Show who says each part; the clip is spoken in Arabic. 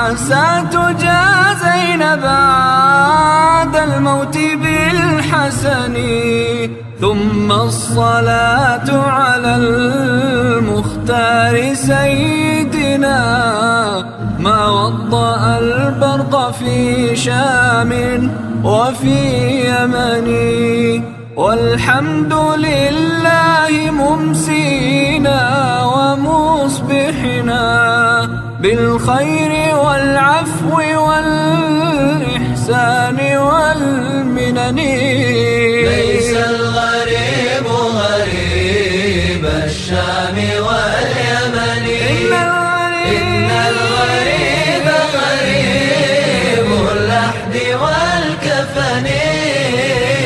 Speaker 1: عسى تجازين بعد الموت بالحسن. ثم الصلاة على المختار سيدنا ما وطأ البرق في شام وفي يمن. والحمد لله ممسينا ومصبحنا بالخير والعفو والإحسان والمنن.